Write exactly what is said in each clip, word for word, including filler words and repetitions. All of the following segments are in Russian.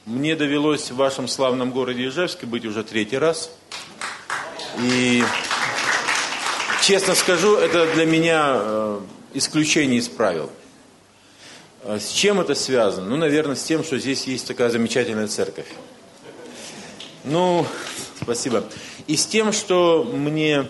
Мне довелось в вашем славном городе Ижевске быть уже третий раз. И, честно скажу, это для меня исключение из правил. С чем это связано? Ну, наверное, с тем, что здесь есть такая замечательная церковь. Ну, спасибо. И с тем, что мне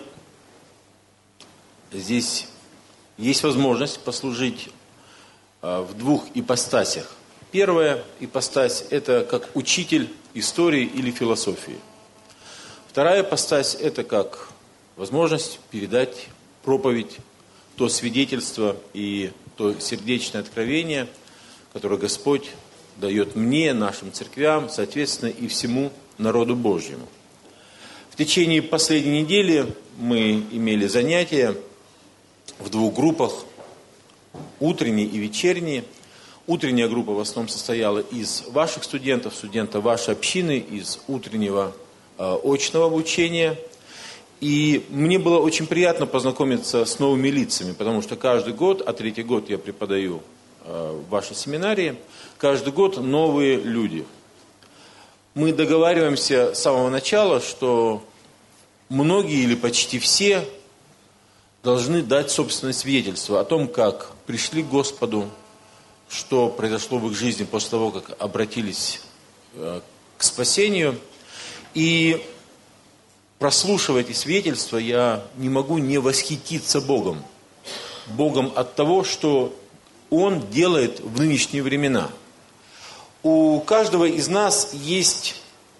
здесь есть возможность послужить в двух ипостасях. Первая ипостась – это как учитель истории или философии. Вторая ипостась – это как возможность передать проповедь, то свидетельство и то сердечное откровение, которое Господь дает мне, нашим церквям, соответственно, и всему народу Божьему. В течение последней недели мы имели занятия в двух группах, утренней и вечерней. Утренняя группа в основном состояла из ваших студентов, студентов вашей общины, из утреннего э, очного обучения. И мне было очень приятно познакомиться с новыми лицами, потому что каждый год, а третий год я преподаю э, в вашей семинарии, каждый год новые люди. Мы договариваемся с самого начала, что многие или почти все должны дать собственное свидетельство о том, как пришли к Господу, что произошло в их жизни после того, как обратились э, к спасению. И прослушивая эти свидетельства, я не могу не восхититься Богом. Богом от того, что Он делает в нынешние времена. У каждого из нас есть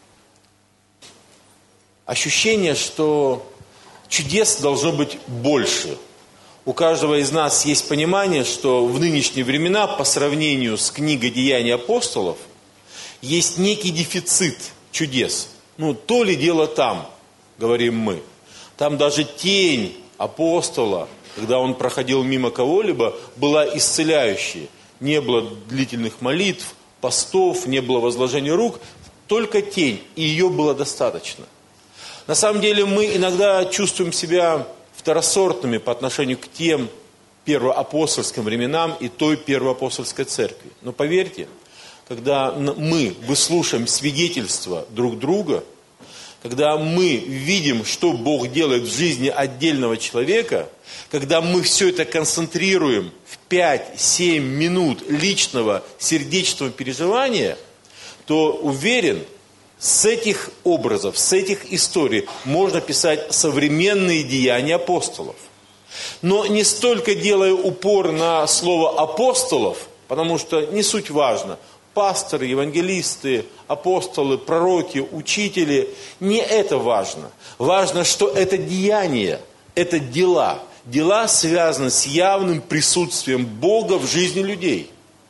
ощущение, что чудес должно быть больше. У каждого из нас есть понимание, что в нынешние времена, по сравнению с книгой «Деяний апостолов», есть некий дефицит чудес. Ну, то ли дело там, говорим мы. Там даже тень апостола, когда он проходил мимо кого-либо, была исцеляющей. Не было длительных молитв, постов, не было возложения рук, только тень, и ее было достаточно. На самом деле мы иногда чувствуем себя второсортными по отношению к тем первоапостольским временам и той первоапостольской церкви. Но поверьте, когда мы выслушаем свидетельства друг друга, когда мы видим, что Бог делает в жизни отдельного человека, когда мы все это концентрируем в пять-семь минут личного сердечного переживания, то уверен, с этих образов, с этих историй можно писать современные деяния апостолов. Но не столько делая упор на слово апостолов, потому что не суть важно. Пасторы, евангелисты, апостолы, пророки, учители, не это важно. Важно, что это деяния, это дела. Дела связаны с явным присутствием Бога в жизни людей.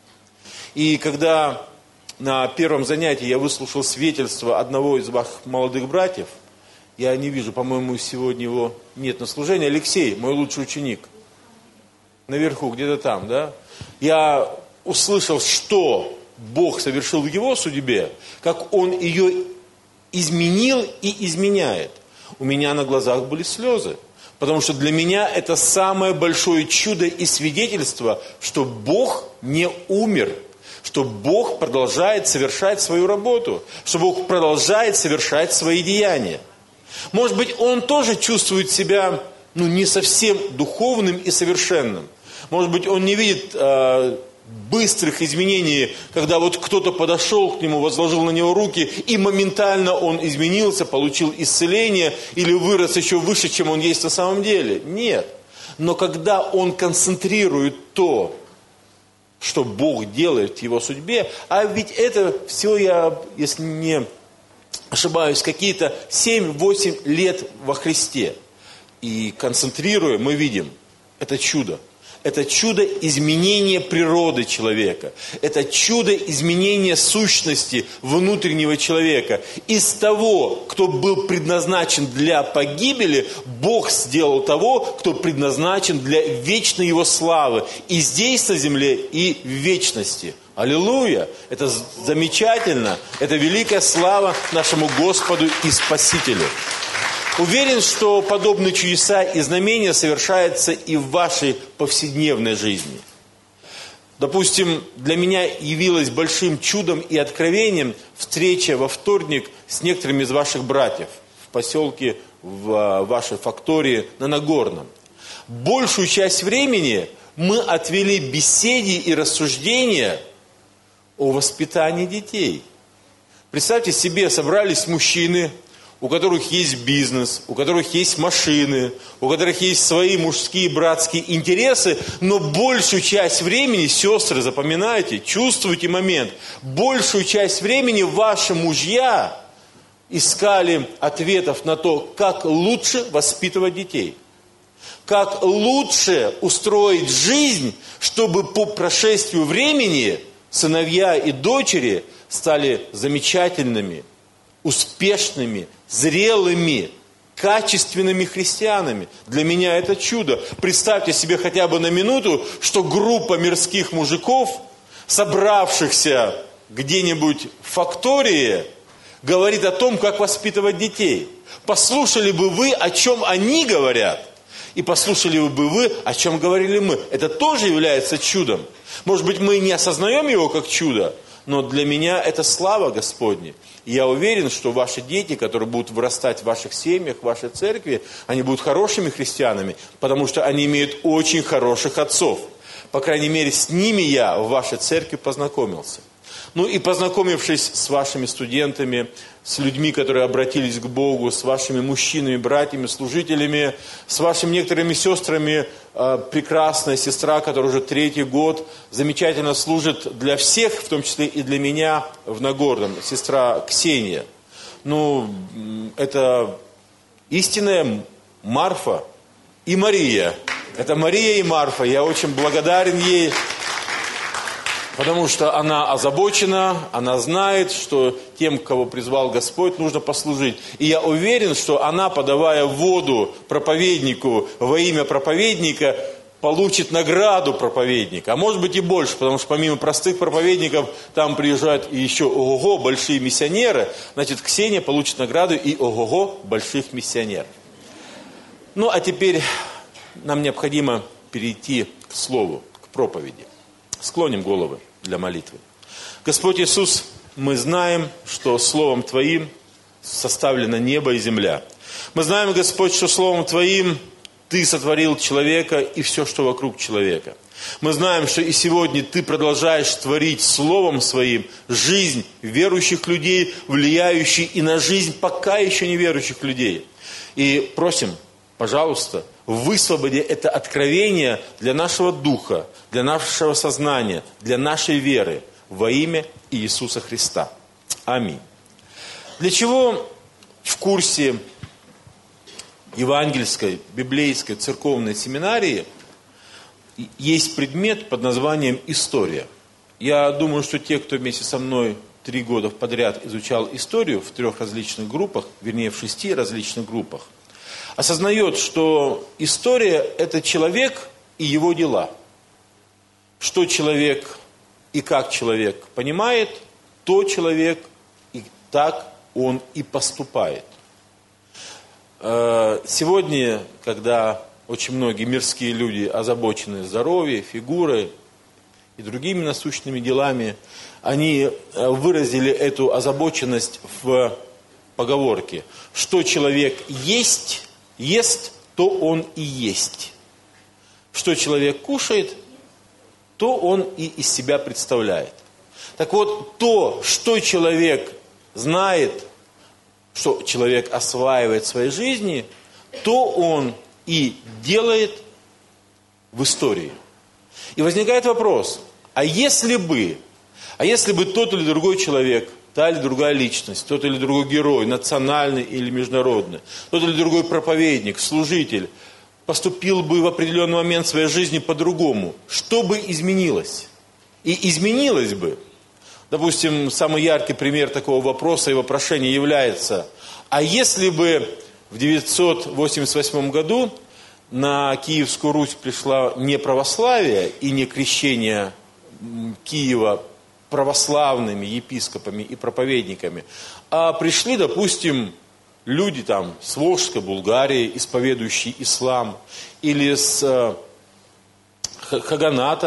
И когда на первом занятии я выслушал свидетельство одного из ваших молодых братьев, я не вижу, по-моему, сегодня его нет на служении, Алексей, мой лучший ученик, наверху, где-то там, да? Я услышал, что Бог совершил в его судьбе, как Он ее изменил и изменяет. У меня на глазах были слезы, потому что для меня это самое большое чудо и свидетельство, что Бог не умер, что Бог продолжает совершать свою работу, что Бог продолжает совершать свои деяния. Может быть, Он тоже чувствует себя ну, не совсем духовным и совершенным. Может быть, Он не видит э, быстрых изменений, когда вот кто-то подошел к Нему, возложил на Него руки, и моментально Он изменился, получил исцеление или вырос еще выше, чем Он есть на самом деле. Нет. Но когда Он концентрирует то, что Бог делает в его судьбе, а ведь это все, я, если не ошибаюсь, какие-то семь-восемь лет во Христе. И концентрируя, мы видим, это чудо. Это чудо изменения природы человека. Это чудо изменения сущности внутреннего человека. Из того, кто был предназначен для погибели, Бог сделал того, кто предназначен для вечной Его славы. И здесь на земле, и в вечности. Аллилуйя! Это замечательно. Это великая слава нашему Господу и Спасителю. Уверен, что подобные чудеса и знамения совершаются и в вашей повседневной жизни. Допустим, для меня явилось большим чудом и откровением встреча во вторник с некоторыми из ваших братьев в поселке, в вашей фактории на Нагорном. Большую часть времени мы отвели беседе и рассуждения о воспитании детей. Представьте себе, собрались мужчины, у которых есть бизнес, у которых есть машины, у которых есть свои мужские братские интересы, но большую часть времени, сестры, запоминайте, чувствуйте момент, большую часть времени ваши мужья искали ответов на то, как лучше воспитывать детей, как лучше устроить жизнь, чтобы по прошествию времени сыновья и дочери стали замечательными, успешными, зрелыми, качественными христианами. Для меня это чудо. Представьте себе хотя бы на минуту, что группа мирских мужиков, собравшихся где-нибудь в фактории, говорит о том, как воспитывать детей. Послушали бы вы, о чем они говорят, и послушали бы вы, о чем говорили мы. Это тоже является чудом. Может быть, мы не осознаем его как чудо, но для меня это слава Господня. И я уверен, что ваши дети, которые будут вырастать в ваших семьях, в вашей церкви, они будут хорошими христианами, потому что они имеют очень хороших отцов. По крайней мере, с ними я в вашей церкви познакомился. Ну и познакомившись с вашими студентами, с людьми, которые обратились к Богу, с вашими мужчинами, братьями, служителями, с вашими некоторыми сестрами, э, прекрасная сестра, которая уже третий год замечательно служит для всех, в том числе и для меня в Нагорном, сестра Ксения. Ну, это истинная Марфа и Мария. Это Мария и Марфа. Я очень благодарен ей. Потому что она озабочена, она знает, что тем, кого призвал Господь, нужно послужить. И я уверен, что она, подавая воду проповеднику во имя проповедника, получит награду проповедника. А может быть и больше, потому что помимо простых проповедников, там приезжают и еще ого-го большие миссионеры. Значит, Ксения получит награду и ого-го больших миссионеров. Ну, а теперь нам необходимо перейти к слову, к проповеди. Склоним головы для молитвы. Господь Иисус, мы знаем, что Словом Твоим составлено небо и земля. Мы знаем, Господь, что Словом Твоим Ты сотворил человека и все, что вокруг человека. Мы знаем, что и сегодня Ты продолжаешь творить Словом Своим жизнь верующих людей, влияющей и на жизнь пока еще неверующих людей. И просим, пожалуйста, высвободи это откровение для нашего духа, для нашего сознания, для нашей веры во имя Иисуса Христа. Аминь. Для чего в курсе евангельской, библейской, церковной семинарии есть предмет под названием «История». Я думаю, что те, кто вместе со мной три года подряд изучал историю в трех различных группах, вернее в шести различных группах, осознает, что история – это человек и его дела. Что человек и как человек понимает, то человек и так он и поступает. Сегодня, когда очень многие мирские люди озабочены здоровьем, фигурой и другими насущными делами, они выразили эту озабоченность в поговорке: что человек есть, ест, то он и есть. Что человек кушает, то он и из себя представляет. Так вот, то, что человек знает, что человек осваивает в своей жизни, то он и делает в истории. И возникает вопрос, а если бы, а если бы тот или другой человек, та или другая личность, тот или другой герой, национальный или международный, тот или другой проповедник, служитель, поступил бы в определенный момент своей жизни по-другому, что бы изменилось? И изменилось бы. Допустим, самый яркий пример такого вопроса и вопрошения является: а если бы в девятьсот восемьдесят восьмом году на Киевскую Русь пришла не православие и не крещение Киева православными епископами и проповедниками, а пришли, допустим, люди там с Волжской Булгарии, исповедующие ислам, или с Хаганата,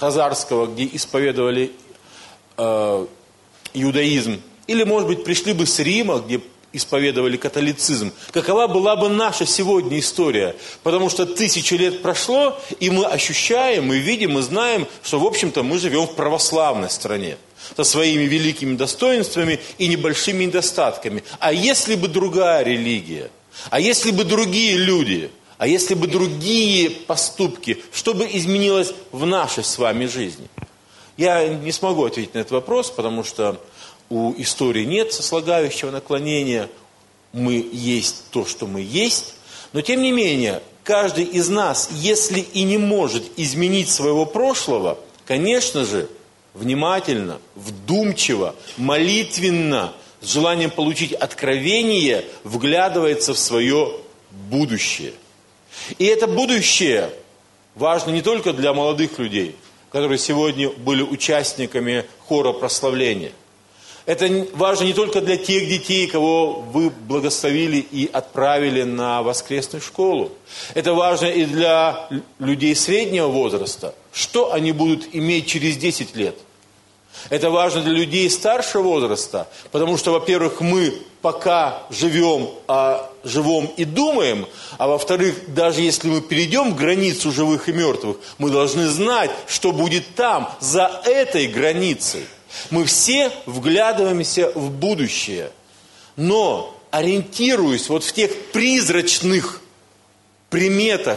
Хазарского, где исповедовали э, иудаизм, или, может быть, пришли бы с Рима, где исповедовали католицизм, какова была бы наша сегодня история? Потому что тысячи лет прошло, и мы ощущаем, мы видим, мы знаем, что, в общем-то, мы живем в православной стране со своими великими достоинствами и небольшими недостатками. А если бы другая религия? А если бы другие люди? А если бы другие поступки? Что бы изменилось в нашей с вами жизни? Я не смогу ответить на этот вопрос, потому что у истории нет сослагающего наклонения. Мы есть то, что мы есть. Но тем не менее, каждый из нас, если и не может изменить своего прошлого, конечно же, внимательно, вдумчиво, молитвенно, с желанием получить откровение, вглядывается в свое будущее. И это будущее важно не только для молодых людей, которые сегодня были участниками хора прославления. Это важно не только для тех детей, кого вы благословили и отправили на воскресную школу. Это важно и для людей среднего возраста. Что они будут иметь через десять лет? Это важно для людей старшего возраста, потому что, во-первых, мы пока живем, а живем и думаем, а во-вторых, даже если мы перейдем границу живых и мертвых, мы должны знать, что будет там, за этой границей. Мы все вглядываемся в будущее, но ориентируясь вот в тех призрачных приметах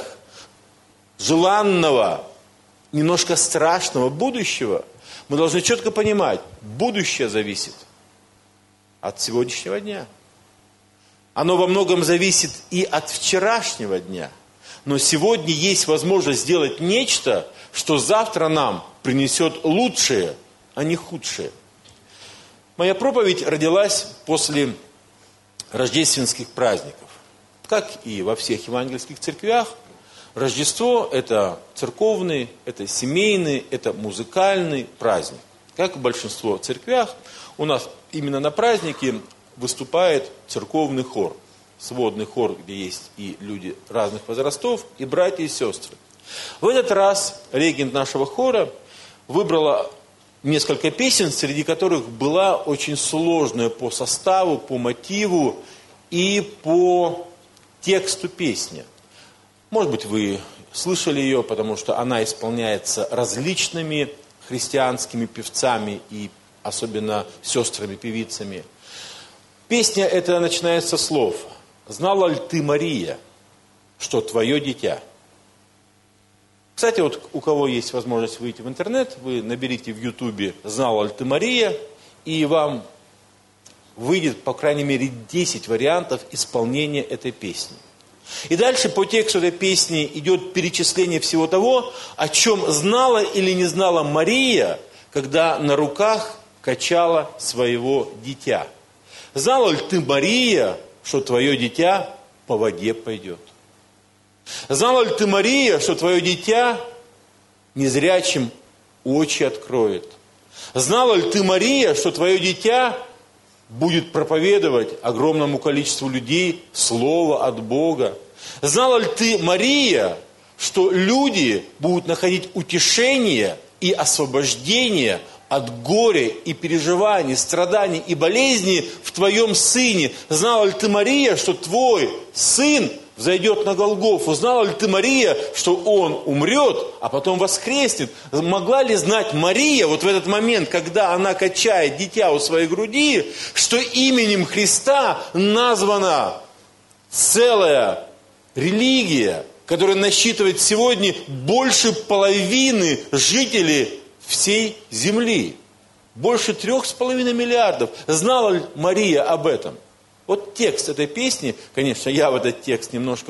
желанного, немножко страшного будущего, мы должны четко понимать, будущее зависит от сегодняшнего дня. Оно во многом зависит и от вчерашнего дня, но сегодня есть возможность сделать нечто, что завтра нам принесет лучшее, а не худшее. Моя проповедь родилась после рождественских праздников. Как и во всех евангельских церквях, Рождество – это церковный, это семейный, это музыкальный праздник. Как в большинстве церквях, у нас именно на празднике выступает церковный хор. Сводный хор, где есть и люди разных возрастов, и братья и сестры. В этот раз регент нашего хора выбрала несколько песен, среди которых была очень сложная по составу, по мотиву и по тексту песни. Может быть, вы слышали ее, потому что она исполняется различными христианскими певцами и особенно сестрами-певицами. Песня эта начинается со слов: «Знала ли ты, Мария, что твое дитя?» Кстати, вот у кого есть возможность выйти в интернет, вы наберите в Ютубе «Знала ли ты, Мария», и вам выйдет, по крайней мере, десять вариантов исполнения этой песни. И дальше по тексту этой песни идет перечисление всего того, о чем знала или не знала Мария, когда на руках качала своего дитя. Знала ли ты, Мария, что твое дитя по воде пойдет? Знала ли ты, Мария, что твое дитя незрячим очи откроет? Знала ли ты, Мария, что твое дитя будет проповедовать огромному количеству людей слово от Бога? Знала ли ты, Мария, что люди будут находить утешение и освобождение от горя и переживаний, страданий и болезней в твоем сыне? Знала ли ты, Мария, что твой сын взойдет на Голгофу? Знала ли ты, Мария, что он умрет, а потом воскреснет? Могла ли знать Мария вот в этот момент, когда она качает дитя у своей груди, что именем Христа названа целая религия, которая насчитывает сегодня больше половины жителей всей земли? Больше трех с половиной миллиардов. Знала ли Мария об этом? Вот текст этой песни, конечно, я в этот текст немножко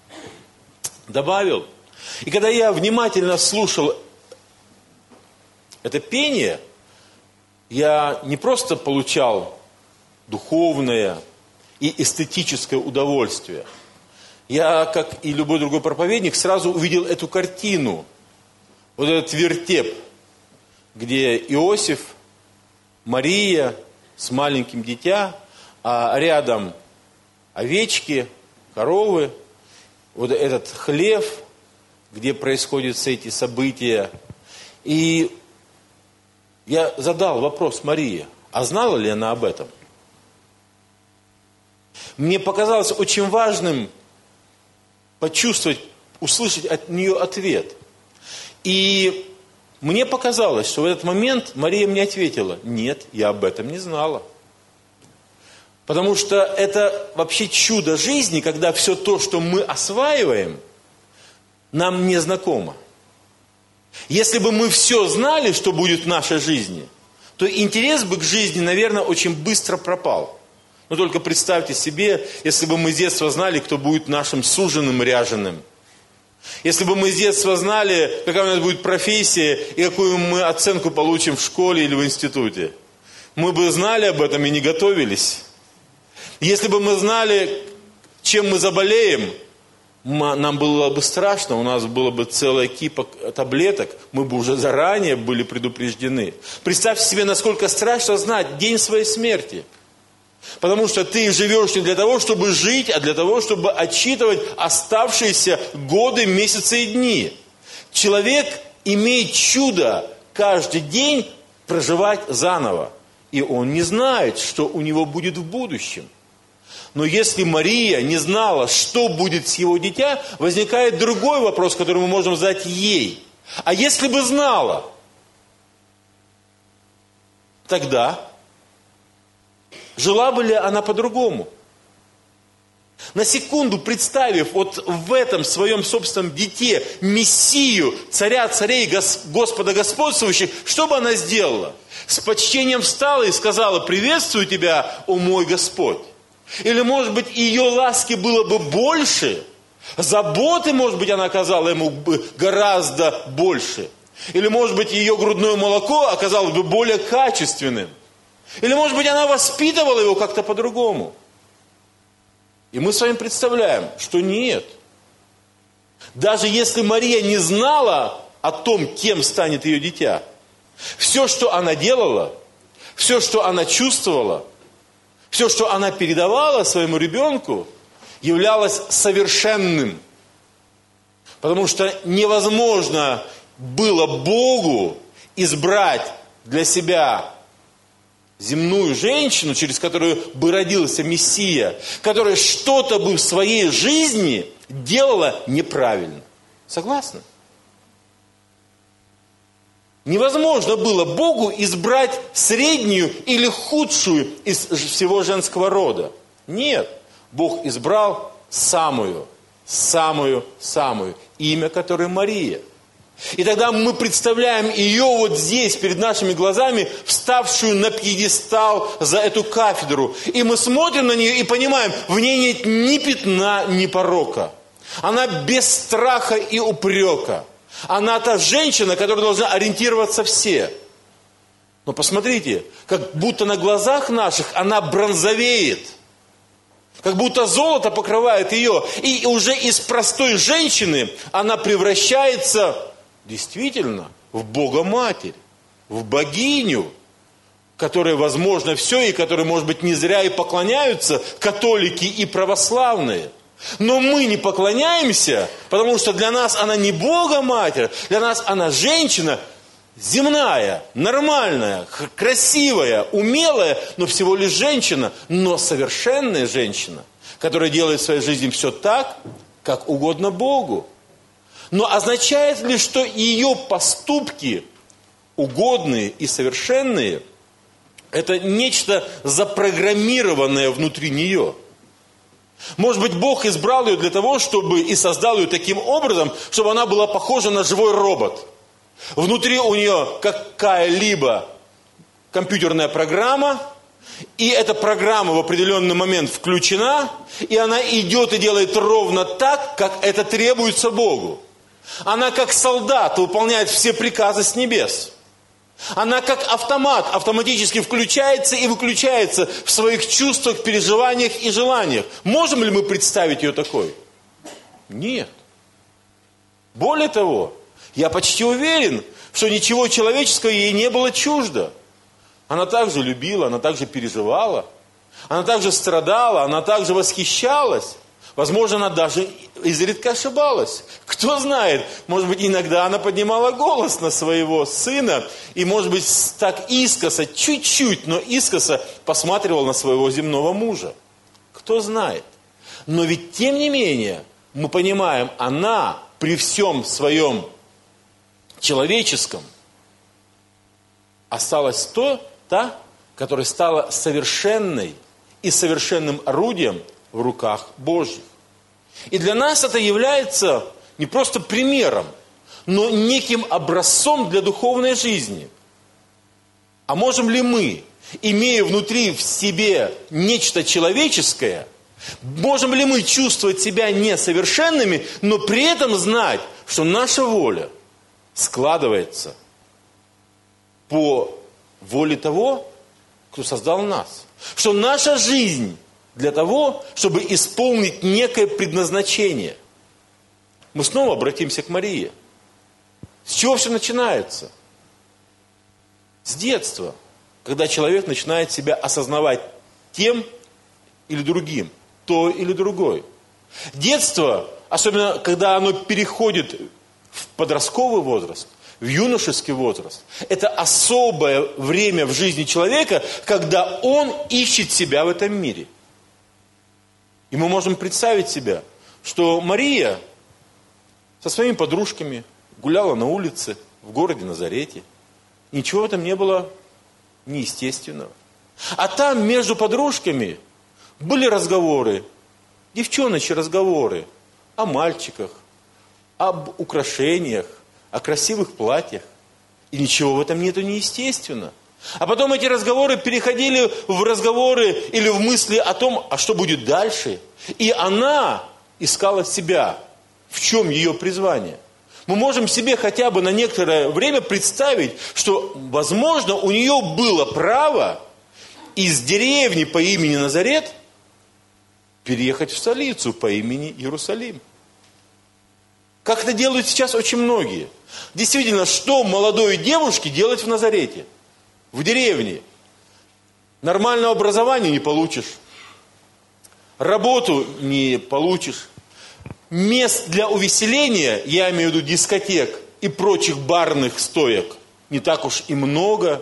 добавил. И когда я внимательно слушал это пение, я не просто получал духовное и эстетическое удовольствие. Я, как и любой другой проповедник, сразу увидел эту картину. Вот этот вертеп, где Иосиф, Мария с маленьким дитя, а рядом овечки, коровы, вот этот хлев, где происходят все эти события. И я задал вопрос Марии, а знала ли она об этом? Мне показалось очень важным почувствовать, услышать от нее ответ. И мне показалось, что в этот момент Мария мне ответила: нет, я об этом не знала. Потому что это вообще чудо жизни, когда все то, что мы осваиваем, нам не знакомо. Если бы мы все знали, что будет в нашей жизни, то интерес бы к жизни, наверное, очень быстро пропал. Но только представьте себе, если бы мы с детства знали, кто будет нашим суженым ряженым. Если бы мы с детства знали, какая у нас будет профессия и какую мы оценку получим в школе или в институте. Мы бы знали об этом и не готовились. Если бы мы знали, чем мы заболеем, нам было бы страшно, у нас было бы целая кипа таблеток, мы бы уже заранее были предупреждены. Представьте себе, насколько страшно знать день своей смерти. Потому что ты живешь не для того, чтобы жить, а для того, чтобы отсчитывать оставшиеся годы, месяцы и дни. Человек имеет чудо каждый день проживать заново. И он не знает, что у него будет в будущем. Но если Мария не знала, что будет с его дитя, возникает другой вопрос, который мы можем задать ей. А если бы знала, тогда жила бы ли она по-другому? На секунду представив вот в этом своем собственном дите Мессию, царя царей, Господа господствующих, что бы она сделала? С почтением встала и сказала: приветствую тебя, о мой Господь. Или, может быть, ее ласки было бы больше, заботы, может быть, она оказала ему гораздо больше. Или, может быть, ее грудное молоко оказалось бы более качественным. Или, может быть, она воспитывала его как-то по-другому. И мы с вами представляем, что нет. Даже если Мария не знала о том, кем станет ее дитя, все, что она делала, все, что она чувствовала, все, что она передавала своему ребенку, являлось совершенным. Потому что невозможно было Богу избрать для себя земную женщину, через которую бы родился Мессия, которая что-то бы в своей жизни делала неправильно. Согласны? Невозможно было Богу избрать среднюю или худшую из всего женского рода. Нет. Бог избрал самую, самую, самую, имя которой Мария. И тогда мы представляем ее вот здесь, перед нашими глазами, вставшую на пьедестал за эту кафедру. И мы смотрим на нее и понимаем, в ней нет ни пятна, ни порока. Она без страха и упрека. Она та женщина, которая должна ориентироваться все. Но посмотрите, как будто на глазах наших она бронзовеет. Как будто золото покрывает ее. И уже из простой женщины она превращается действительно в Бога-Матерь, в богиню, которой возможно все, и которой, может быть, не зря и поклоняются католики и православные. Но мы не поклоняемся, потому что для нас она не Бога-Матерь, для нас она женщина земная, нормальная, красивая, умелая, но всего лишь женщина, но совершенная женщина, которая делает в своей жизни все так, как угодно Богу. Но означает ли, что ее поступки угодные и совершенные, это нечто запрограммированное внутри нее? Может быть, Бог избрал ее для того, чтобы и создал ее таким образом, чтобы она была похожа на живой робот. Внутри у нее какая-либо компьютерная программа, и эта программа в определенный момент включена, и она идет и делает ровно так, как это требуется Богу. Она как солдат выполняет все приказы с небес. Она как автомат автоматически включается и выключается в своих чувствах, переживаниях и желаниях. Можем ли мы представить ее такой? Нет. Более того, я почти уверен, что ничего человеческого ей не было чуждо. Она также любила, она также переживала, она также страдала, она также восхищалась. Возможно, она даже изредка ошибалась. Кто знает, может быть, иногда она поднимала голос на своего сына, и, может быть, так искоса, чуть-чуть, но искоса посматривала на своего земного мужа. Кто знает. Но ведь, тем не менее, мы понимаем, она при всем своем человеческом осталась то, та, которая стала совершенной и совершенным орудием в руках Божьих. И для нас это является не просто примером, но неким образцом для духовной жизни. А можем ли мы, имея внутри в себе нечто человеческое, можем ли мы чувствовать себя несовершенными, но при этом знать, что наша воля складывается по воле того, кто создал нас? Что наша жизнь для того, чтобы исполнить некое предназначение. Мы снова обратимся к Марии. С чего все начинается? С детства, когда человек начинает себя осознавать тем или другим, то или другой. Детство, особенно когда оно переходит в подростковый возраст, в юношеский возраст, это особое время в жизни человека, когда он ищет себя в этом мире. И мы можем представить себе, что Мария со своими подружками гуляла на улице в городе Назарете. Ничего в этом не было неестественного. А там между подружками были разговоры, девчоночьи разговоры о мальчиках, об украшениях, о красивых платьях. И ничего в этом нету неестественно. А потом эти разговоры переходили в разговоры или в мысли о том, а что будет дальше. И она искала себя, в чем ее призвание. Мы можем себе хотя бы на некоторое время представить, что, возможно, у нее было право из деревни по имени Назарет переехать в столицу по имени Иерусалим. Как это делают сейчас очень многие. Действительно, что молодой девушке делать в Назарете? В деревне. Нормального образования не получишь. Работу не получишь. Мест для увеселения, я имею в виду дискотек и прочих барных стоек, не так уж и много.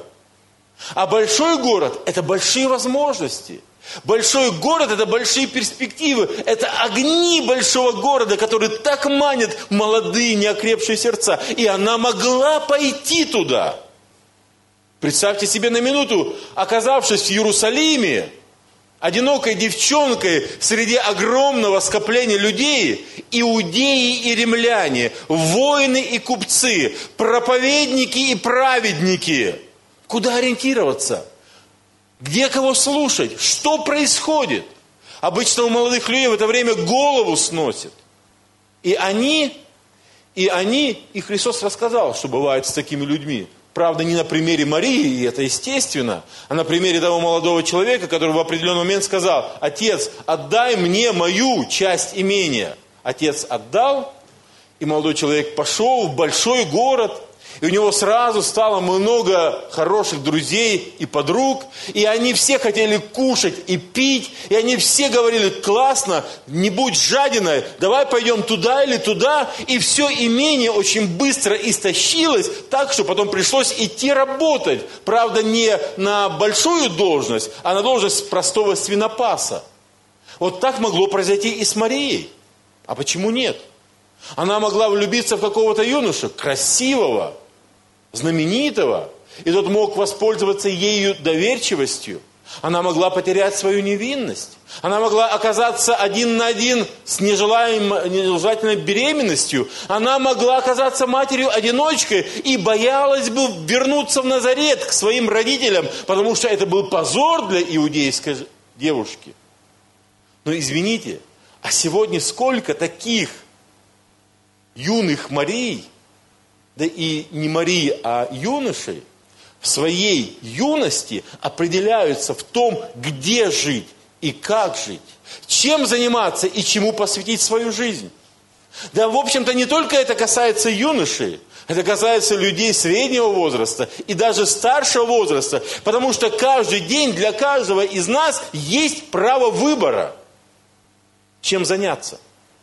А большой город – это большие возможности. Большой город – это большие перспективы. Это огни большого города, которые так манят молодые, неокрепшие сердца. И она могла пойти туда. Представьте себе на минуту, оказавшись в Иерусалиме, одинокой девчонкой среди огромного скопления людей, иудеи и римляне, воины и купцы, проповедники и праведники. Куда ориентироваться? Где кого слушать? Что происходит? Обычно у молодых людей в это время голову сносит. И они, и они, и Христос рассказал, что бывает с такими людьми. Правда, не на примере Марии, и это естественно, а на примере того молодого человека, который в определенный момент сказал: «Отец, отдай мне мою часть имения». Отец отдал, и молодой человек пошел в большой город, и у него сразу стало много хороших друзей и подруг, и они все хотели кушать и пить, и они все говорили: классно, не будь жадиной, давай пойдем туда или туда, и все имение очень быстро истощилось, так что потом пришлось идти работать, правда не на большую должность, а на должность простого свинопаса. Вот так могло произойти и с Марией. А почему нет? Она могла влюбиться в какого-то юношу, красивого, знаменитого, и тот мог воспользоваться ею доверчивостью. Она могла потерять свою невинность. Она могла оказаться один на один с нежелаемой, нежелательной беременностью. Она могла оказаться матерью-одиночкой и боялась бы вернуться в Назарет к своим родителям, потому что это был позор для иудейской девушки. Но извините, а сегодня сколько таких юных Марий, да и не Марии, а юношей, в своей юности определяются в том, где жить и как жить, чем заниматься и чему посвятить свою жизнь. Да, в общем-то, не только это касается юношей, это касается людей среднего возраста и даже старшего возраста, потому что каждый день для каждого из нас есть право выбора. чем заняться.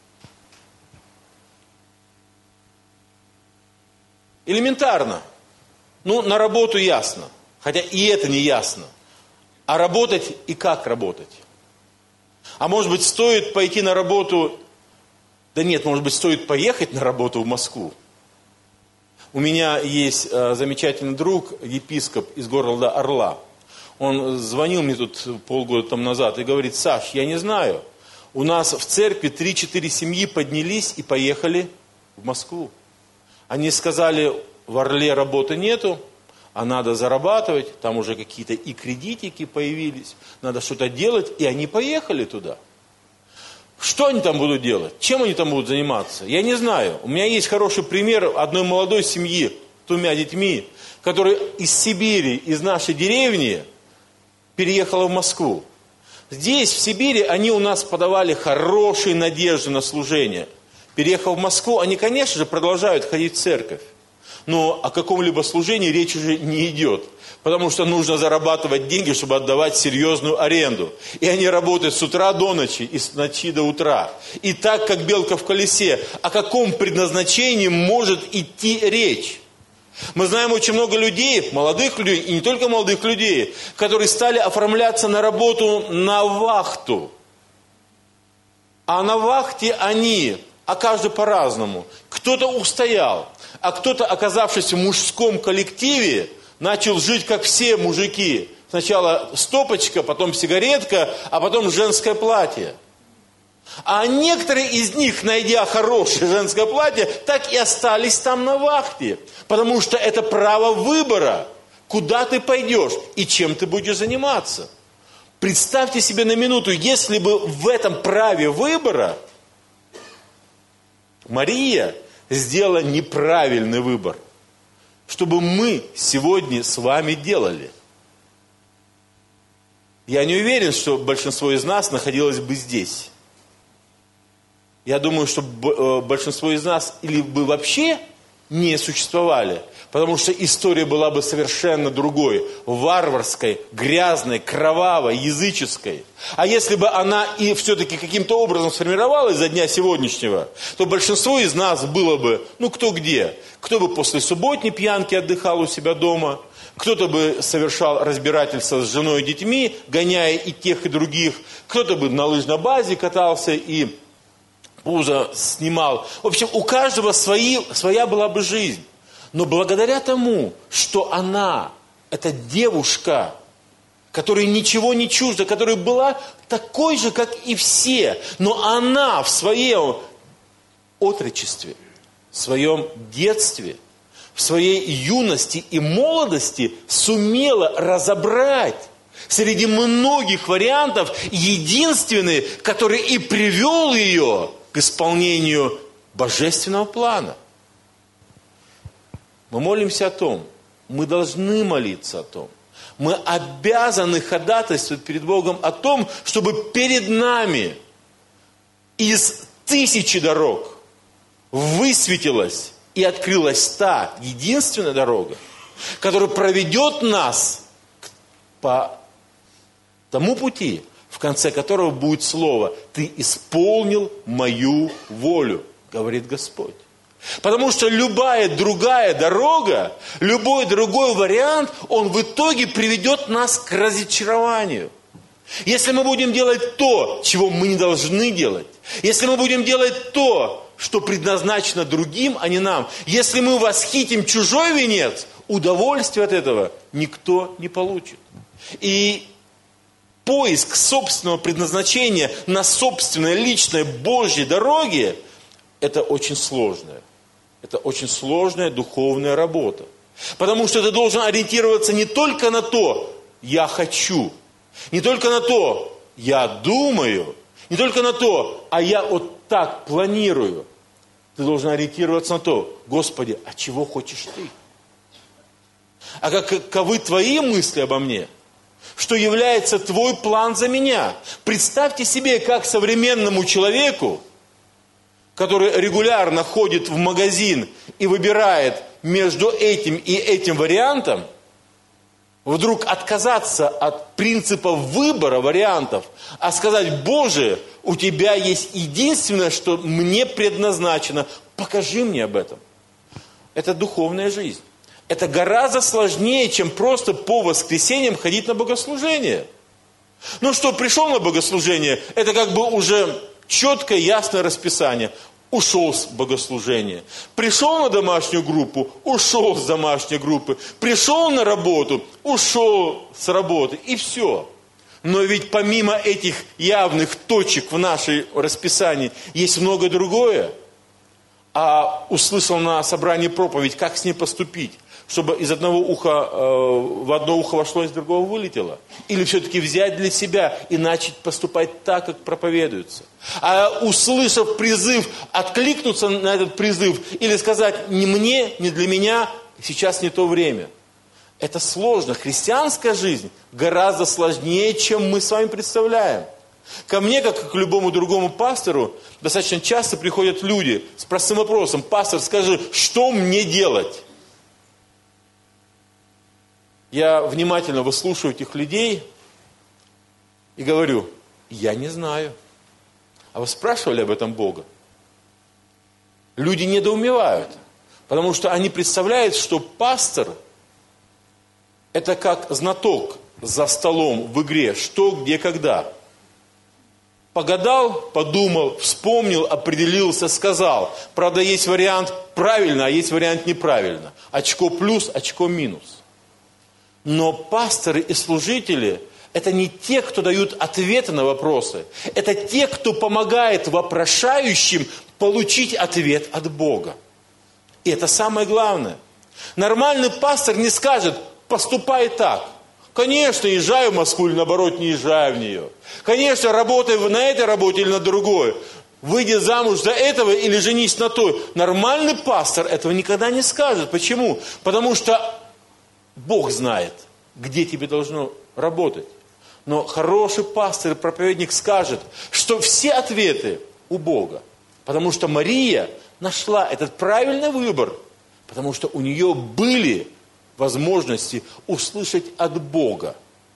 Элементарно. Ну, на работу ясно. Хотя и это не ясно. А работать и как работать? А может быть, стоит пойти на работу... Да нет, может быть, стоит поехать на работу в Москву. У меня есть э, замечательный друг, епископ из города Орла. Он звонил мне тут полгода тому назад и говорит: Саш, я не знаю, у нас в церкви три-четыре семьи поднялись и поехали в Москву. Они сказали, в Орле работы нету, а надо зарабатывать, там уже какие-то и кредитики появились, надо что-то делать, и они поехали туда. Что они там будут делать? Чем они там будут заниматься? Я не знаю. У меня есть хороший пример одной молодой семьи с двумя детьми, которая из Сибири, из нашей деревни, переехала в Москву. Здесь, в Сибири, они у нас подавали хорошие надежды на служение. Переехав в Москву, они, конечно же, продолжают ходить в церковь. Но о каком-либо служении речь уже не идет. Потому что нужно зарабатывать деньги, чтобы отдавать серьезную аренду. И они работают с утра до ночи и с ночи до утра. И так, как белка в колесе, о каком предназначении может идти речь? Мы знаем очень много людей, молодых людей, и не только молодых людей, которые стали оформляться на работу на вахту. А на вахте они, а каждый по-разному. Кто-то устоял, а кто-то, оказавшись в мужском коллективе, начал жить, как все мужики. Сначала стопочка, потом сигаретка, а потом женское платье. А некоторые из них, найдя хорошее женское платье, так и остались там на вахте. Потому что это право выбора, куда ты пойдешь и чем ты будешь заниматься. Представьте себе на минуту, если бы в этом праве выбора Мария сделала неправильный выбор. Что бы мы сегодня с вами делали? Я не уверен, что большинство из нас находилось бы здесь. Я думаю, что большинство из нас или бы вообще не существовали, потому что история была бы совершенно другой, варварской, грязной, кровавой, языческой. А если бы она и все-таки каким-то образом сформировалась за дня сегодняшнего, то большинство из нас было бы, ну кто где, кто бы после субботней пьянки отдыхал у себя дома, кто-то бы совершал разбирательство с женой и детьми, гоняя и тех, и других, кто-то бы на лыжной базе катался и пузо снимал. В общем, у каждого свои, своя была бы жизнь. Но благодаря тому, что она, эта девушка, которая ничего не чужда, которая была такой же, как и все, но она в своем отрочестве, в своем детстве, в своей юности и молодости сумела разобрать среди многих вариантов единственный, который и привел ее к исполнению божественного плана. Мы молимся о том, мы должны молиться о том, мы обязаны ходатайствовать перед Богом о том, чтобы перед нами из тысячи дорог высветилась и открылась та единственная дорога, которая проведет нас по тому пути, в конце которого будет слово: «Ты исполнил мою волю», говорит Господь. Потому что любая другая дорога, любой другой вариант, он в итоге приведет нас к разочарованию. Если мы будем делать то, чего мы не должны делать, если мы будем делать то, что предназначено другим, а не нам, если мы восхитим чужой венец, удовольствия от этого никто не получит. И поиск собственного предназначения на собственной личной Божьей дороге – это очень сложное. Это очень сложная духовная работа. Потому что ты должен ориентироваться не только на то, я хочу, не только на то, я думаю, не только на то, а я вот так планирую. Ты должен ориентироваться на то, Господи, а чего хочешь ты? А каковы твои мысли обо мне? Что является твой план за меня? Представьте себе, как современному человеку, который регулярно ходит в магазин и выбирает между этим и этим вариантом, вдруг отказаться от принципа выбора вариантов, а сказать: Боже, у Тебя есть единственное, что мне предназначено, покажи мне об этом. Это духовная жизнь. Это гораздо сложнее, чем просто по воскресеньям ходить на богослужение. Ну что, пришел на богослужение, это как бы уже четкое, ясное расписание. Ушел с богослужения. Пришел на домашнюю группу, ушел с домашней группы. Пришел на работу, ушел с работы. И все. Но ведь помимо этих явных точек в нашей расписании есть многое другое. А услышал на собрании проповедь, как с ней поступить, чтобы из одного уха э, в одно ухо вошло, из другого вылетело. Или все-таки взять для себя и начать поступать так, как проповедуется. А услышав призыв, откликнуться на этот призыв или сказать: не мне, не для меня, сейчас не то время. Это сложно. Христианская жизнь гораздо сложнее, чем мы с вами представляем. Ко мне, как и к любому другому пастору, достаточно часто приходят люди с простым вопросом: пастор, скажи, что мне делать? Я внимательно выслушиваю этих людей и говорю: я не знаю. А вы спрашивали об этом Бога? Люди недоумевают, потому что они представляют, что пастор – это как знаток за столом в игре «Что, где, когда». Погадал, подумал, вспомнил, определился, сказал. Правда, есть вариант правильно, а есть вариант неправильно. Очко плюс, очко минус. Но пасторы и служители – это не те, кто дают ответы на вопросы. Это те, кто помогает вопрошающим получить ответ от Бога. И это самое главное. Нормальный пастор не скажет: поступай так. Конечно, езжай в Москву или наоборот не езжай в нее. Конечно, работай на этой работе или на другой. Выйди замуж за этого или женись на той. Нормальный пастор этого никогда не скажет. Почему? Потому что Бог знает, где тебе должно работать. Но хороший пастор и проповедник скажет, что все ответы у Бога. Потому что Мария нашла этот правильный выбор. Потому что у нее были возможности услышать от Бога.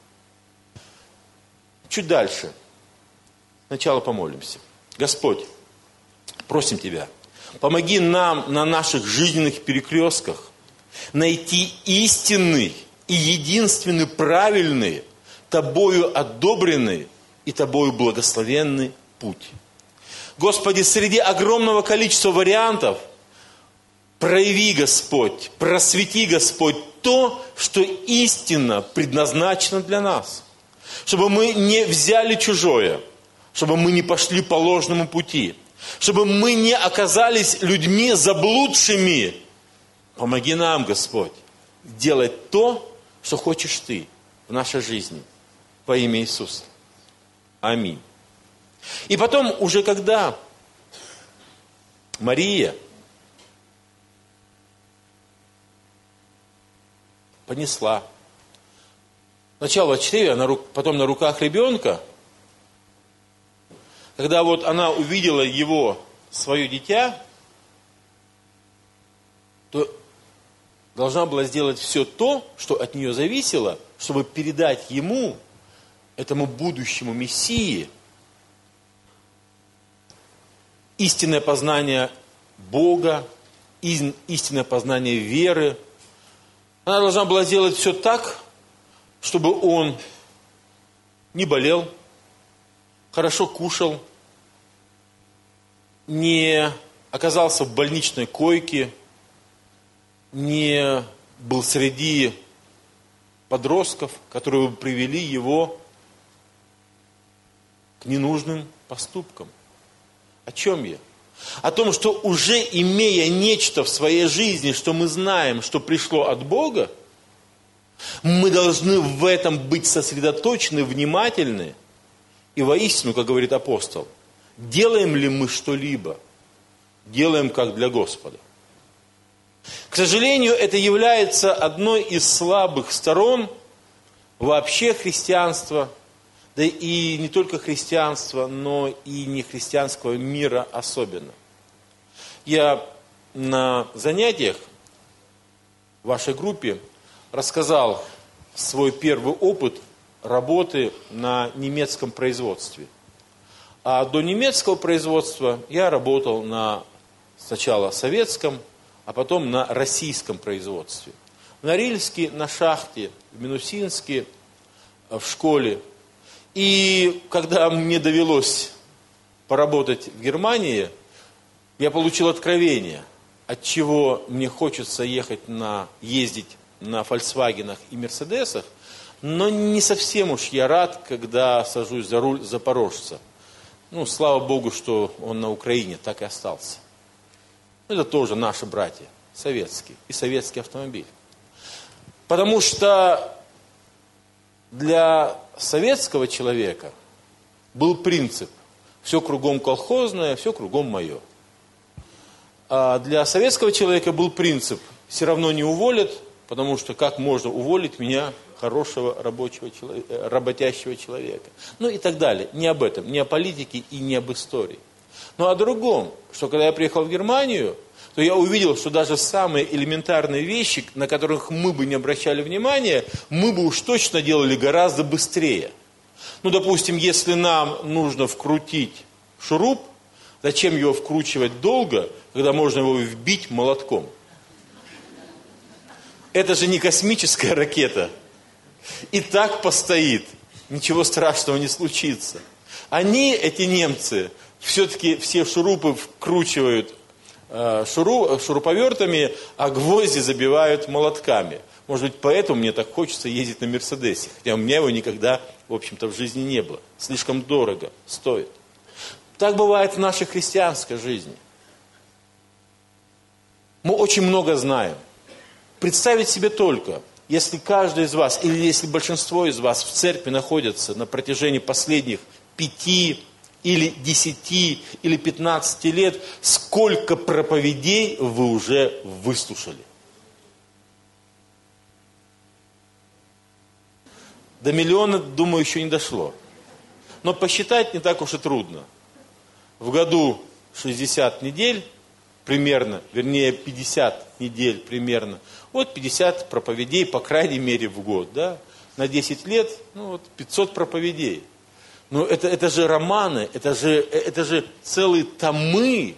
Чуть дальше. Сначала помолимся. Господь, просим Тебя, помоги нам на наших жизненных перекрестках найти истинный и единственный правильный, Тобою одобренный и Тобою благословенный путь. Господи, среди огромного количества вариантов прояви, Господь, просвети, Господь, то, что истинно предназначено для нас. Чтобы мы не взяли чужое, чтобы мы не пошли по ложному пути, чтобы мы не оказались людьми заблудшими. Помоги нам, Господь, делать то, что хочешь Ты в нашей жизни. Во имя Иисуса. Аминь. И потом, уже когда Мария понесла сначала в чреве, а на рук, потом на руках ребенка, когда вот она увидела его, свое дитя, то должна была сделать все то, что от нее зависело, чтобы передать ему, этому будущему Мессии, истинное познание Бога, истинное познание веры. Она должна была сделать все так, чтобы он не болел, хорошо кушал, не оказался в больничной койке, не был среди подростков, которые бы привели его к ненужным поступкам. О чем я? О том, что уже имея нечто в своей жизни, что мы знаем, что пришло от Бога, мы должны в этом быть сосредоточены, внимательны. И воистину, как говорит апостол, делаем ли мы что-либо, делаем как для Господа. К сожалению, это является одной из слабых сторон вообще христианства, да и не только христианства, но и нехристианского мира особенно. Я на занятиях в вашей группе рассказал свой первый опыт работы на немецком производстве. А до немецкого производства я работал на сначала советском, а потом на российском производстве. В Норильске, на шахте, в Минусинске, в школе. И когда мне довелось поработать в Германии, я получил откровение, от чего мне хочется ехать на, ездить на «Фольксвагенах» и «Мерседесах», но не совсем уж я рад, когда сажусь за руль запорожца. Ну, слава Богу, что он на Украине так и остался. Это тоже наши братья, советские, и советский автомобиль. Потому что для советского человека был принцип: все кругом колхозное, все кругом мое. А для советского человека был принцип: все равно не уволят, потому что как можно уволить меня, хорошего рабочего человека, работящего человека. Ну и так далее. Не об этом, не о политике и не об истории. Но о другом, что когда я приехал в Германию, то я увидел, что даже самые элементарные вещи, на которых мы бы не обращали внимания, мы бы уж точно делали гораздо быстрее. Ну, допустим, если нам нужно вкрутить шуруп, зачем его вкручивать долго, когда можно его вбить молотком? Это же не космическая ракета. И так постоит, ничего страшного не случится. Они, эти немцы, все-таки все шурупы вкручивают э, шуру, шуруповертами, а гвозди забивают молотками. Может быть, поэтому мне так хочется ездить на Мерседесе, хотя у меня его никогда, в общем-то, в жизни не было. Слишком дорого стоит. Так бывает в нашей христианской жизни. Мы очень много знаем. Представить себе только, если каждый из вас, или если большинство из вас в церкви находятся на протяжении последних пяти, или десяти, или пятнадцати лет, сколько проповедей вы уже выслушали. До миллиона, думаю, еще не дошло. Но посчитать не так уж и трудно. В году шестьдесят недель примерно, вернее пятьдесят недель примерно. Вот пятьдесят проповедей, по крайней мере, в год. Да? На десять лет, ну вот пятьсот проповедей. Но это, это же романы, это же, это же целые томы.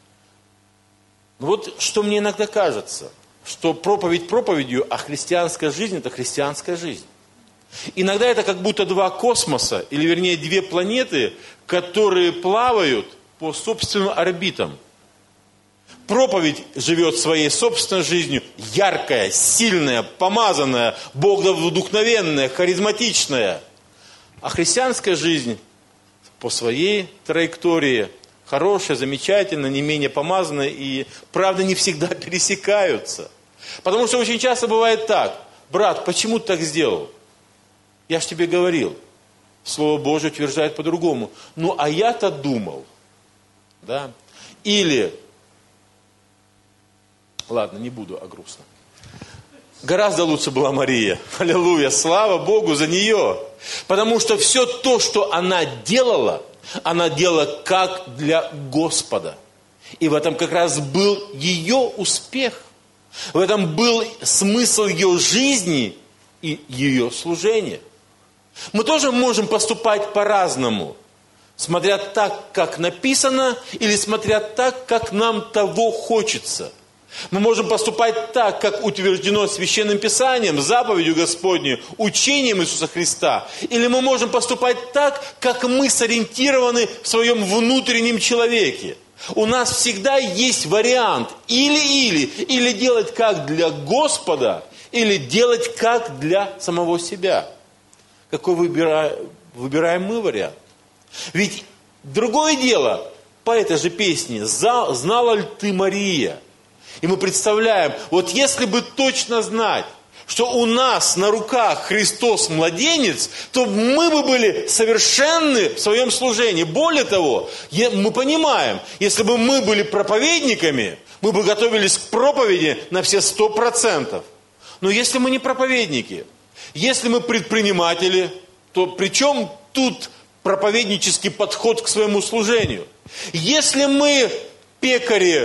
Вот что мне иногда кажется, что проповедь проповедью, а христианская жизнь – это христианская жизнь. Иногда это как будто два космоса, или вернее две планеты, которые плавают по собственным орбитам. Проповедь живет своей собственной жизнью, яркая, сильная, помазанная, богодухновенная, харизматичная. А христианская жизнь по своей траектории хорошая, замечательная, не менее помазанная и, правда, не всегда пересекаются. Потому что очень часто бывает так: брат, почему ты так сделал? Я ж тебе говорил. Слово Божие утверждает по-другому. Ну, а я-то думал. Да? Или, ладно, не буду о грустном. Гораздо лучше была Мария. Аллилуйя, слава Богу за нее. Потому что все то, что она делала, она делала как для Господа. И в этом как раз был ее успех. В этом был смысл ее жизни и ее служения. Мы тоже можем поступать по-разному, смотря так, как написано, или смотря так, как нам того хочется. Мы можем поступать так, как утверждено Священным Писанием, заповедью Господней, учением Иисуса Христа. Или мы можем поступать так, как мы сориентированы в своем внутреннем человеке. У нас всегда есть вариант или-или. Или делать как для Господа, или делать как для самого себя. Какой выбираем, выбираем мы вариант? Ведь другое дело, по этой же песне, «Знала ли ты, Мария?» И мы представляем, вот если бы точно знать, что у нас на руках Христос младенец, то мы бы были совершенны в своем служении. Более того, мы понимаем, если бы мы были проповедниками, мы бы готовились к проповеди на все сто процентов. Но если мы не проповедники, если мы предприниматели, то при чем тут проповеднический подход к своему служению? Если мы пекари,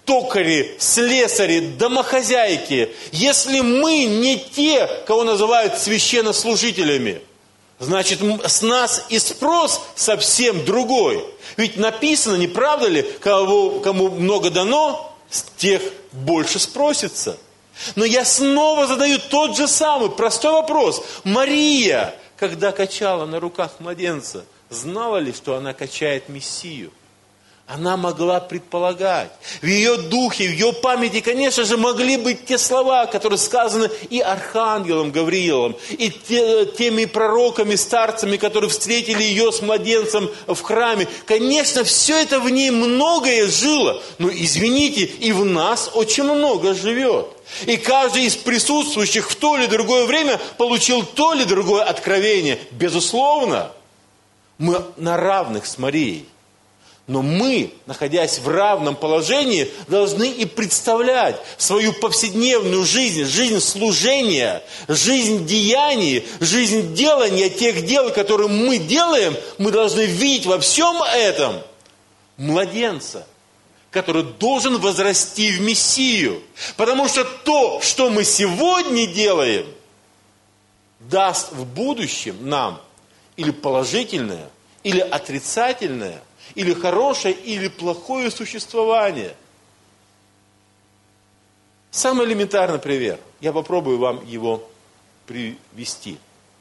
токари, слесари, домохозяйки, если мы не те, кого называют священнослужителями, значит, с нас и спрос совсем другой. Ведь написано, не правда ли, кого, кому много дано, с тех больше спросится. Но я снова задаю тот же самый простой вопрос. Мария, когда качала на руках младенца, знала ли, что она качает Мессию? Она могла предполагать. В ее духе, в ее памяти, конечно же, могли быть те слова, которые сказаны и архангелом Гавриилом, и те, теми пророками, старцами, которые встретили ее с младенцем в храме. Конечно, все это в ней многое жило. Но, извините, и в нас очень много живет. И каждый из присутствующих в то или другое время получил то или другое откровение. Безусловно, мы на равных с Марией. Но мы, находясь в равном положении, должны и представлять свою повседневную жизнь, жизнь служения, жизнь деяний, жизнь делания тех дел, которые мы делаем. Мы должны видеть во всем этом младенца, который должен возрасти в Мессию. Потому что то, что мы сегодня делаем, даст в будущем нам или положительное, или отрицательное, или хорошее, или плохое существование. Самый элементарный пример. Я попробую вам его привести.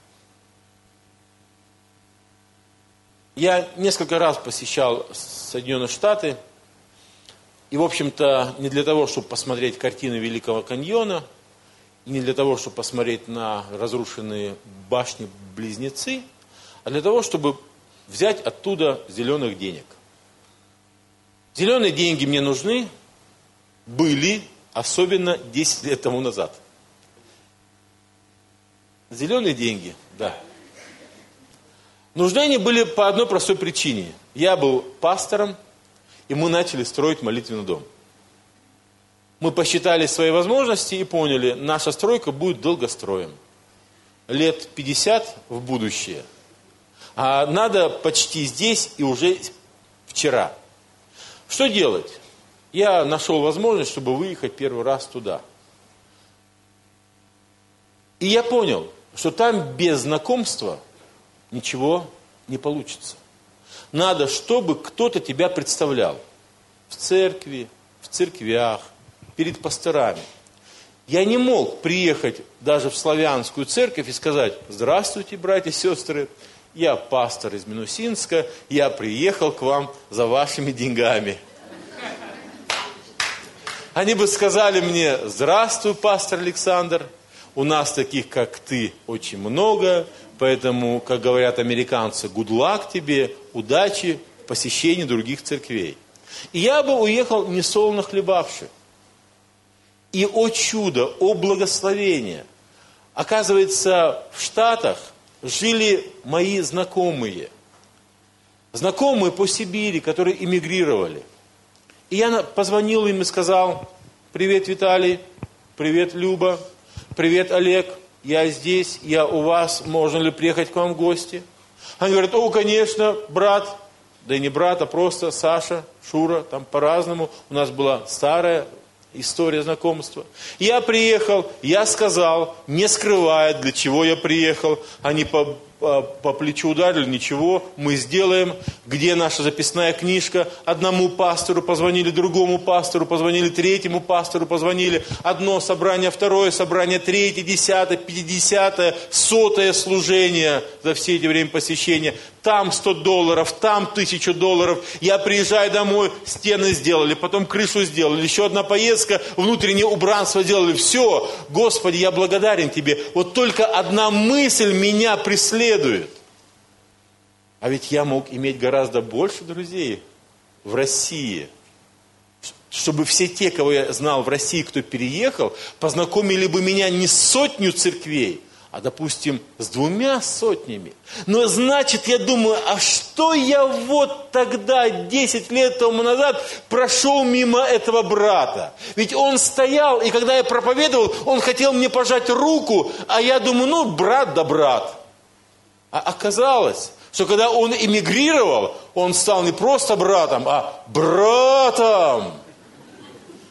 Я несколько раз посещал Соединенные Штаты. И, в общем-то, не для того, чтобы посмотреть картины Великого каньона, и не для того, чтобы посмотреть на разрушенные башни-близнецы, а для того, чтобы взять оттуда зеленых денег. Зеленые деньги мне нужны были, особенно десять лет тому назад. Зеленые деньги, да. Нужны они были по одной простой причине. Я был пастором, и мы начали строить молитвенный дом. Мы посчитали свои возможности и поняли, наша стройка будет долгостроем. Лет пятьдесят в будущее. А надо почти здесь и уже вчера. Что делать? Я нашел возможность, чтобы выехать первый раз туда. И я понял, что там без знакомства ничего не получится. Надо, чтобы кто-то тебя представлял. В церкви, в церквях, перед пасторами. Я не мог приехать даже в славянскую церковь и сказать: здравствуйте, братья и сестры. Я пастор из Минусинска, я приехал к вам за вашими деньгами. Они бы сказали мне: здравствуй, пастор Александр, у нас таких, как ты, очень много, поэтому, как говорят американцы, good luck тебе, удачи в посещении других церквей. И я бы уехал несолоно хлебавши. И, о чудо, о благословение! Оказывается, в Штатах жили мои знакомые. Знакомые по Сибири, которые эмигрировали. И я позвонил им и сказал: привет, Виталий, привет, Люба, привет, Олег, я здесь, я у вас, можно ли приехать к вам в гости? Они говорят: о, конечно, брат, да и не брат, а просто Саша, Шура, там по-разному. У нас была старая история знакомства. Я приехал, я сказал, не скрывая, для чего я приехал. Они по, по, по плечу ударили: ничего, мы сделаем. Где наша записная книжка? Одному пастору позвонили, другому пастору позвонили, третьему пастору позвонили. Одно собрание, второе собрание, третье, десятое, пятидесятое, сотое служение за все эти время посещения. Там сто долларов, там тысячу долларов. Я приезжаю домой, стены сделали, потом крышу сделали, еще одна поездка, внутреннее убранство делали. Все, Господи, я благодарен Тебе. Вот только одна мысль меня преследует. А ведь я мог иметь гораздо больше друзей в России. Чтобы все те, кого я знал в России, кто переехал, познакомили бы меня не с сотню церквей, а, допустим, с двумя сотнями. Но значит, я думаю, а что я вот тогда, десять лет тому назад, прошел мимо этого брата? Ведь он стоял, и когда я проповедовал, он хотел мне пожать руку, а я думаю, ну, брат да брат. А оказалось, что когда он эмигрировал, он стал не просто братом, а братом.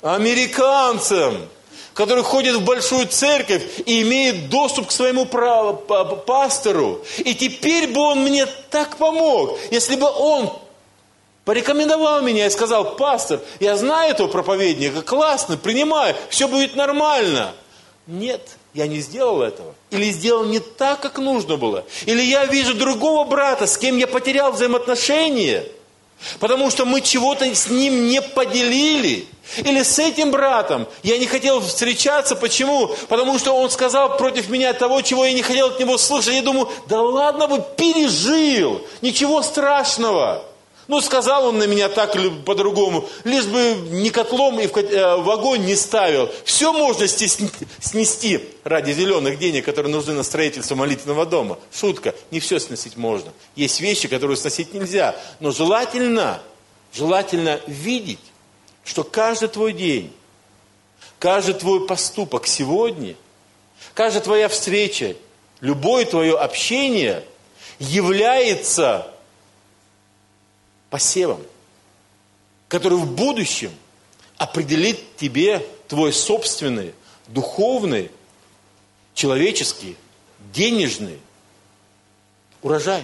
американцем, который ходит в большую церковь и имеет доступ к своему пастору. И теперь бы он мне так помог, если бы он порекомендовал меня и сказал: пастор, я знаю этого проповедника, классно, принимаю, все будет нормально. Нет, я не сделал этого. Или сделал не так, как нужно было. Или я вижу другого брата, с кем я потерял взаимоотношения, потому что мы чего-то с ним не поделили. Или с этим братом я не хотел встречаться. Почему? Потому что он сказал против меня того, чего я не хотел от него слышать. Я думаю, да ладно бы, пережил, ничего страшного. Ну, сказал он на меня так или по-другому, лишь бы ни котлом и в огонь не ставил. Все можно снести ради зеленых денег, которые нужны на строительство молитвенного дома. Шутка, не все сносить можно. Есть вещи, которые сносить нельзя. Но желательно, желательно видеть, что каждый твой день, каждый твой поступок сегодня, каждая твоя встреча, любое твое общение является посевом, который в будущем определит тебе твой собственный, духовный, человеческий, денежный урожай.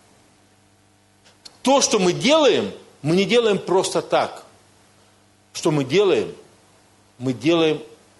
То, что мы делаем, мы не делаем просто так. Что мы делаем? Мы делаем,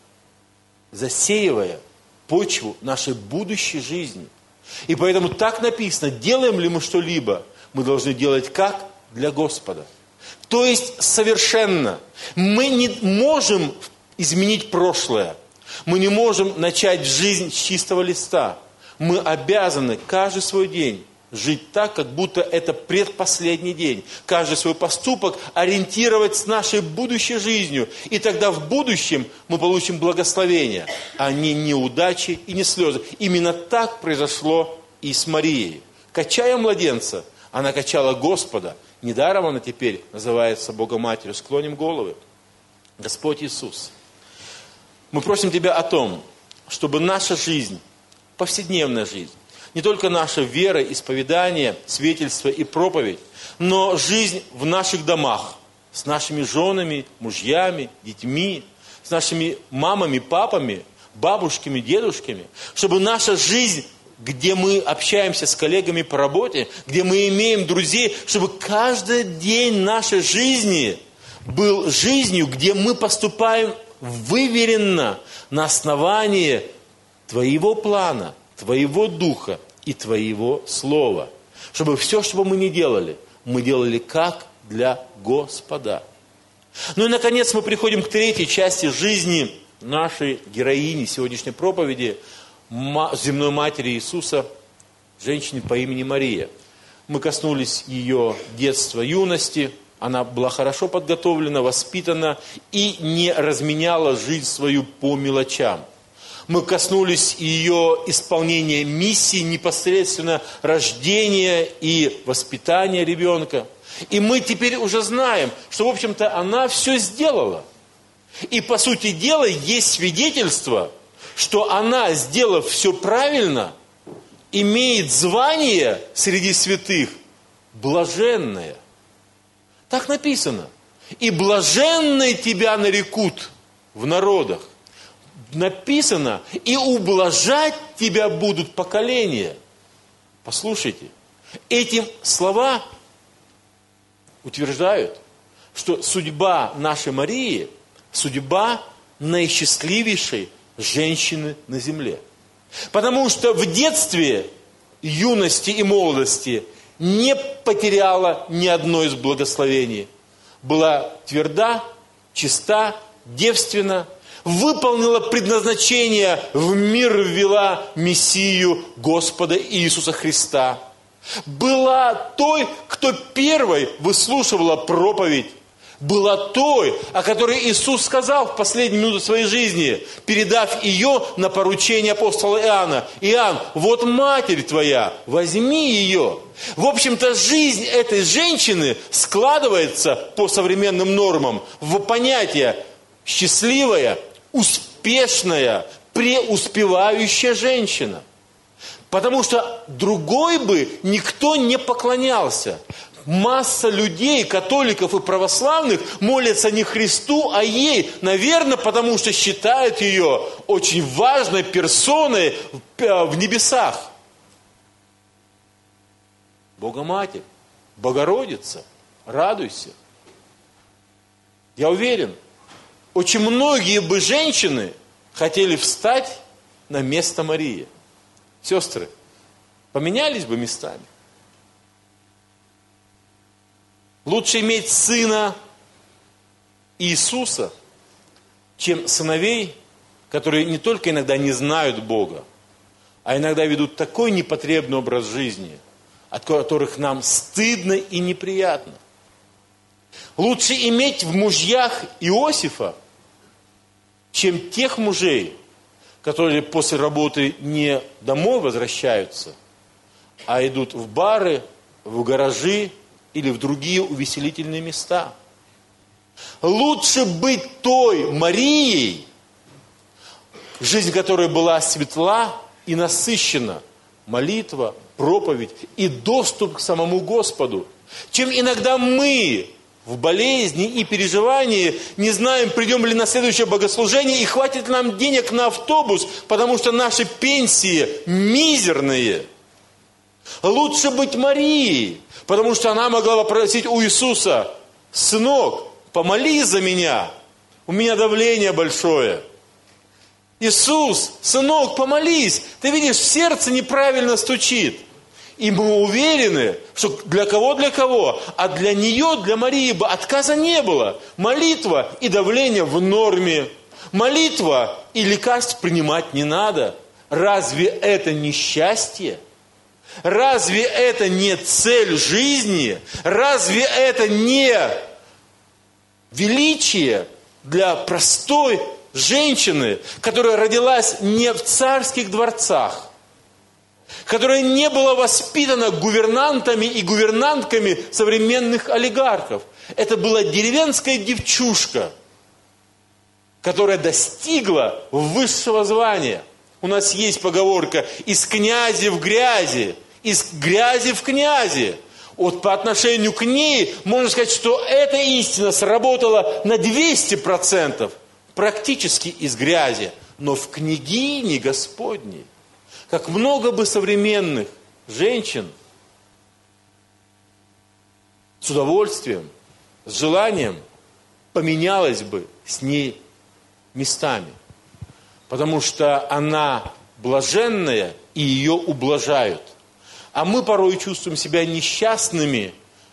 засеивая почву нашей будущей жизни. И поэтому так написано: делаем ли мы что-либо, мы должны делать как? Для Господа. То есть совершенно. Мы не можем изменить прошлое. Мы не можем начать жизнь с чистого листа. Мы обязаны каждый свой день жить так, как будто это предпоследний день. Каждый свой поступок ориентировать с нашей будущей жизнью. И тогда в будущем мы получим благословение, а не неудачи и не слезы. Именно так произошло и с Марией. Качая младенца, она качала Господа. Недаром она теперь называется Богоматерью. Склоним головы. Господь Иисус, мы просим Тебя о том, чтобы наша жизнь, повседневная жизнь, не только наша вера, исповедание, свидетельство и проповедь, но жизнь в наших домах, с нашими женами, мужьями, детьми, с нашими мамами, папами, бабушками, дедушками, чтобы наша жизнь, где мы общаемся с коллегами по работе, где мы имеем друзей, чтобы каждый день нашей жизни был жизнью, где мы поступаем выверенно на основании Твоего плана, Твоего Духа и Твоего Слова. Чтобы все, что бы мы ни делали, мы делали как для Господа. Ну и, наконец, мы приходим к третьей части жизни нашей героини сегодняшней проповеди, земной матери Иисуса, женщине по имени Мария. Мы коснулись ее детства, юности. Она была хорошо подготовлена, воспитана и не разменяла жизнь свою по мелочам. Мы коснулись ее исполнения миссии, непосредственно рождения и воспитания ребенка. И мы теперь уже знаем, что, в общем-то, она все сделала. И, по сути дела, есть свидетельство, что она, сделав все правильно, имеет звание среди святых блаженная. Так написано. И блаженные тебя нарекут в народах. Написано, и ублажать тебя будут поколения. Послушайте, эти слова утверждают, что судьба нашей Марии, судьба наисчастливейшей женщины на земле. Потому что в детстве, юности и молодости не потеряла ни одно из благословений. Была тверда, чиста, девственна, выполнила предназначение, в мир ввела Мессию Господа Иисуса Христа. Была той, кто первой выслушивала проповедь. Была той, о которой Иисус сказал в последнюю минуту своей жизни, передав ее на поручение апостола Иоанна. Иоанн, вот матерь твоя, возьми ее. В общем-то, жизнь этой женщины складывается по современным нормам в понятие счастливая, успешная, преуспевающая женщина. Потому что другой бы никто не поклонялся. масса людей, католиков и православных, молятся не Христу, а ей. Наверное, потому что считают ее очень важной персоной в небесах. Богоматерь, Богородица, радуйся. Я уверен, очень многие бы женщины хотели встать на место Марии. Сестры, поменялись бы местами. Лучше иметь сына Иисуса, чем сыновей, которые не только иногда не знают Бога, а иногда ведут такой непотребный образ жизни, от которых нам стыдно и неприятно. Лучше иметь в мужьях Иосифа, чем тех мужей, которые после работы не домой возвращаются, а идут в бары, в гаражи или в другие увеселительные места. Лучше быть той Марией, жизнь которой была светла и насыщена, молитва, проповедь и доступ к самому Господу, чем иногда мы в болезни и переживании не знаем, придем ли на следующее богослужение и хватит ли нам денег на автобус, потому что наши пенсии мизерные. Лучше быть Марией, потому что она могла попросить у Иисуса: сынок, помолись за меня, у меня давление большое. Иисус, сынок, помолись, ты видишь, сердце неправильно стучит. И мы уверены, что для кого, для кого, а для нее, для Марии бы отказа не было. Молитва и давление в норме. Молитва и лекарств принимать не надо. Разве это не счастье? Разве это не цель жизни? Разве это не величие для простой женщины, которая родилась не в царских дворцах, которая не была воспитана гувернантами и гувернантками современных олигархов? Это была деревенская девчушка, которая достигла высшего звания. У нас есть поговорка: из князи в грязи, из грязи в князи. Вот по отношению к ней можно сказать, что эта истина сработала на двести процентов, практически из грязи, но в княгине Господней. Как много бы современных женщин с удовольствием, с желанием поменялось бы с ней местами. Потому что она блаженная, и ее ублажают. А мы порой чувствуем себя несчастными,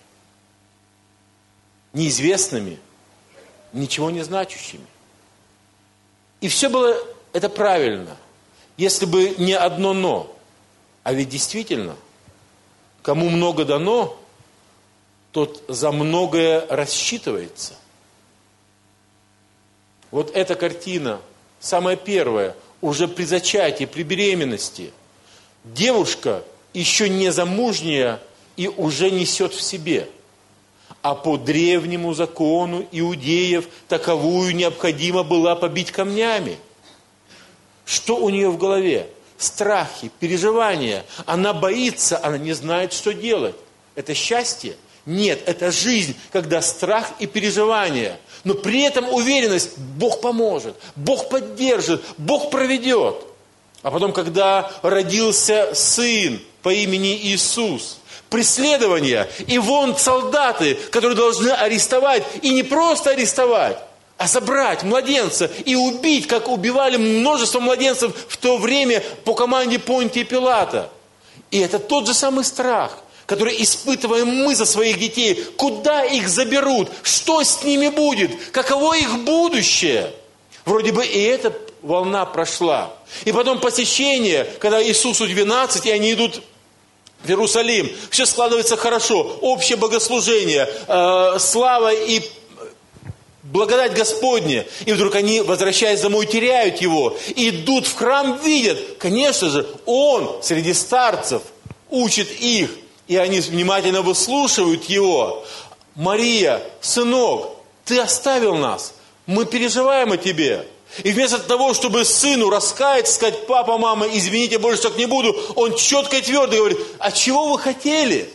неизвестными, ничего не значащими. И все было это правильно, если бы не одно «но». А ведь действительно, кому много дано, тот за многое рассчитывается. Вот эта картина, самая первая, уже при зачатии, при беременности. Девушка еще не замужняя и уже несет в себе. А по древнему закону иудеев таковую необходимо было побить камнями. Что у нее в голове? Страхи, переживания. Она боится, она не знает, что делать. Это счастье? Нет, это жизнь, когда страх и переживания. Но при этом уверенность: Бог поможет, Бог поддержит, Бог проведет. А потом, когда родился сын по имени Иисус, преследование, и вон солдаты, которые должны арестовать, и не просто арестовать, а забрать младенца и убить, как убивали множество младенцев в то время по команде Понтия Пилата. И это тот же самый страх, который испытываем мы за своих детей. Куда их заберут? Что с ними будет? Каково их будущее? Вроде бы и эта волна прошла. И потом посещение, когда Иисусу двенадцать, и они идут в Иерусалим. Все складывается хорошо. Общее богослужение, э, слава и благодать Господня. И вдруг они, возвращаясь домой, теряют его. Идут в храм, видят. Конечно же, он среди старцев учит их. И они внимательно выслушивают его. Мария, сынок, ты оставил нас. Мы переживаем о тебе. И вместо того, чтобы сыну раскаяться, сказать: папа, мама, извините, больше так не буду, он четко и твердо говорит: а чего вы хотели?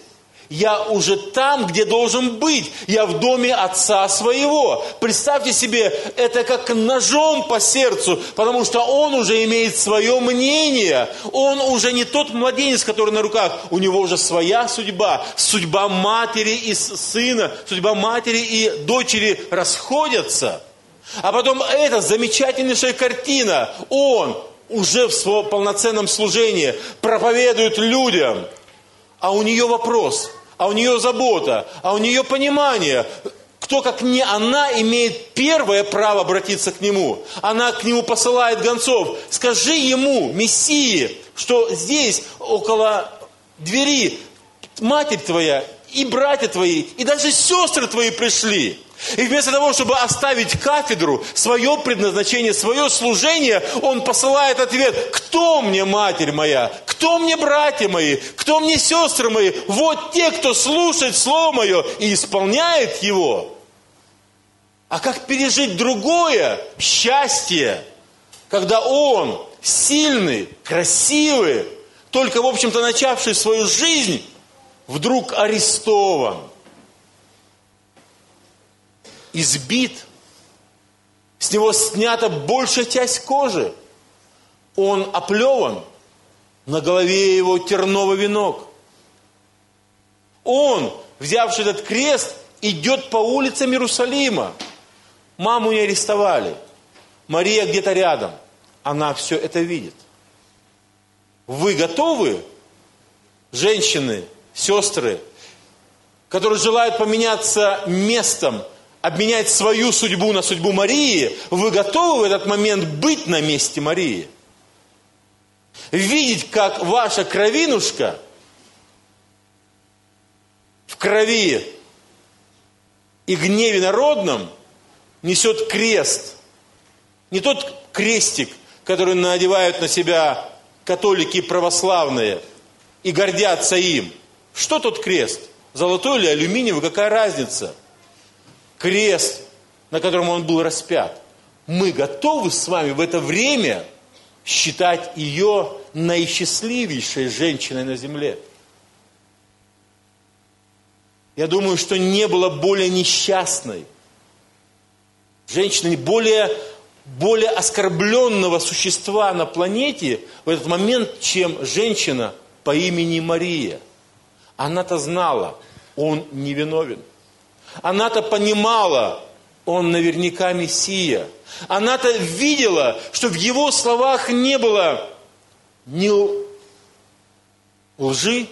Я уже там, где должен быть. Я в доме отца своего. Представьте себе, это как ножом по сердцу, потому что он уже имеет свое мнение. Он уже не тот младенец, который на руках. У него уже своя судьба. Судьба матери и сына, судьба матери и дочери расходятся. А потом эта замечательнейшая картина. Он уже в своем полноценном служении проповедует людям. А у нее вопрос, а у нее забота, а у нее понимание. Кто, как не она, имеет первое право обратиться к нему. Она к нему посылает гонцов. Скажи ему, Мессии, что здесь, около двери, матерь твоя и братья твои, и даже сестры твои пришли. И вместо того, чтобы оставить кафедру, свое предназначение, свое служение, он посылает ответ: кто мне матерь моя, кто мне братья мои, кто мне сестры мои? Вот те, кто слушает Слово Мое и исполняет его. А как пережить другое счастье, когда он сильный, красивый, только, в общем-то, начавший свою жизнь, вдруг арестован, избит, с него снята большая часть кожи, он оплеван, на голове его терновый венок. Он, взявший этот крест, идет по улицам Иерусалима. Маму не арестовали, Мария где-то рядом, она все это видит. Вы готовы, женщины, сестры, которые желают поменяться местом, обменять свою судьбу на судьбу Марии, вы готовы в этот момент быть на месте Марии? Видеть, как ваша кровинушка в крови и гневе народном несет крест. Не тот крестик, который надевают на себя католики православные и гордятся им. Что тот крест? Золотой или алюминиевый? Какая разница? Крест, на котором он был распят. Мы готовы с вами в это время считать ее наисчастливейшей женщиной на земле. Я думаю, что не было более несчастной женщины, более, более оскорбленного существа на планете в этот момент, чем женщина по имени Мария. Она-то знала, он невиновен. Она-то понимала, он наверняка Мессия. Она-то видела, что в его словах не было ни лжи,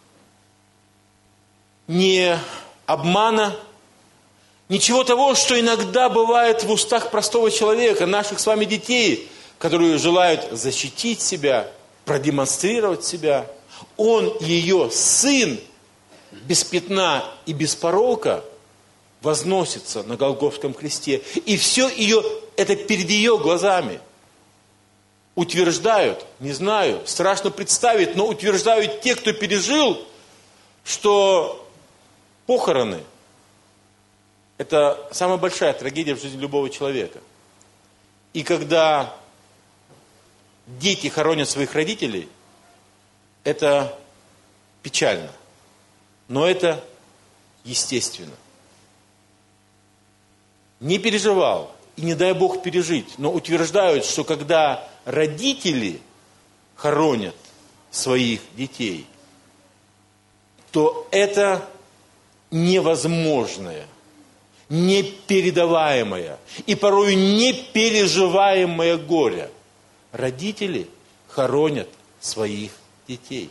ни обмана, ничего того, что иногда бывает в устах простого человека, наших с вами детей, которые желают защитить себя, продемонстрировать себя. Он, ее сын, без пятна и без порока, возносится на Голгофском кресте. И все ее, это перед ее глазами. Утверждают, не знаю, страшно представить, но утверждают те, кто пережил, что похороны – это самая большая трагедия в жизни любого человека. И когда дети хоронят своих родителей, это печально, но это естественно. Не переживал, и не дай Бог пережить, но утверждают, что когда родители хоронят своих детей, то это невозможное, непередаваемое и порой непереживаемое горе. Родители хоронят своих детей.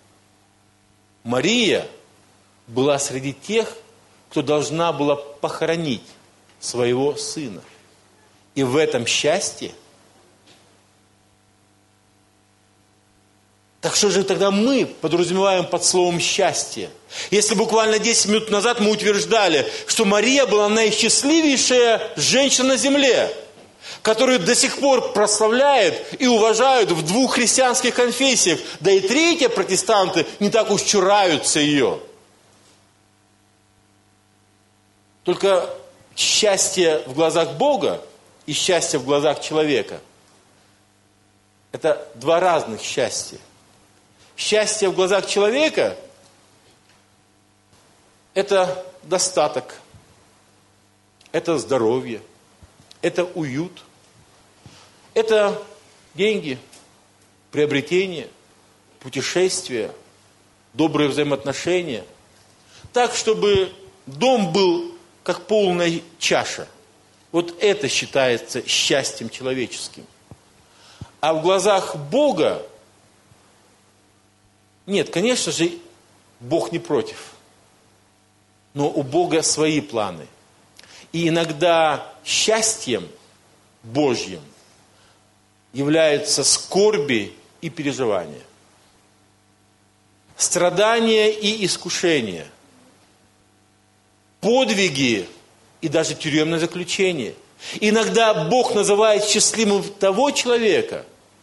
Мария была среди тех, кто должна была похоронить своего сына. И в этом счастье. Так что же тогда мы подразумеваем под словом счастье? Если буквально десять минут назад мы утверждали, что Мария была наисчастливейшая женщина на земле, которую до сих пор прославляют и уважают в двух христианских конфессиях, да и третьи протестанты не так уж чураются ее. Только счастье в глазах Бога и счастье в глазах человека – это два разных счастья. Счастье в глазах человека это достаток, это здоровье, это уют, это деньги, приобретение, путешествия, добрые взаимоотношения. Так, чтобы дом был как полная чаша. Вот это считается счастьем человеческим. А в глазах Бога, нет, конечно же, Бог не против. Но у Бога свои планы. И иногда счастьем Божьим являются скорби и переживания. Страдания и искушения. Подвиги и даже тюремное заключение. Иногда Бог называет счастливым того человека,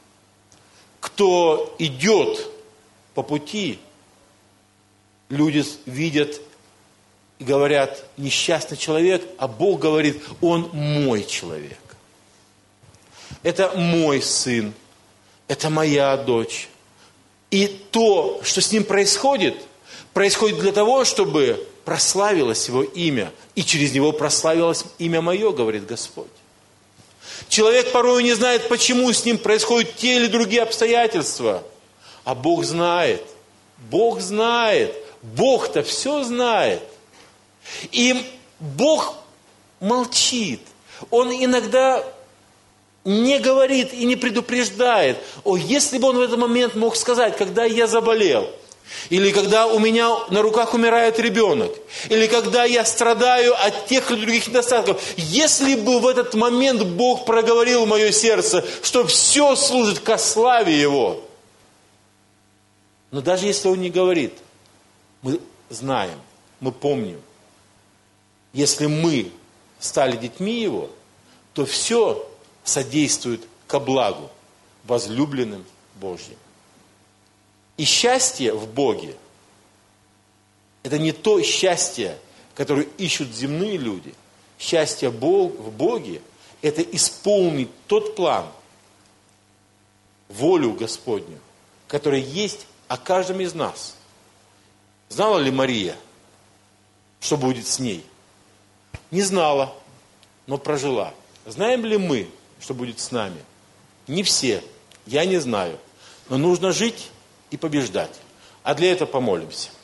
кто идет по пути. Люди видят и говорят: несчастный человек, а Бог говорит: он мой человек. Это мой сын, это моя дочь. И то, что с ним происходит, происходит для того, чтобы прославилось его имя, и через него прославилось имя мое, говорит Господь. Человек порой не знает, почему с ним происходят те или другие обстоятельства, а Бог знает. Бог знает. Бог-то все знает. И Бог молчит. Он иногда не говорит и не предупреждает. О, если бы он в этот момент мог сказать: когда я заболел, или когда у меня на руках умирает ребенок, или когда я страдаю от тех или других недостатков. Если бы в этот момент Бог проговорил в мое сердце, что все служит ко славе Его. Но даже если Он не говорит, мы знаем, мы помним. Если мы стали детьми Его, то все содействует ко благу, возлюбленным Божьим. И счастье в Боге – это не то счастье, которое ищут земные люди. Счастье в Боге – это исполнить тот план, волю Господню, которая есть о каждом из нас. Знала ли Мария, что будет с ней? Не знала, но прожила. Знаем ли мы, что будет с нами? Не все, я не знаю. Но нужно жить и побеждать. А для этого помолимся.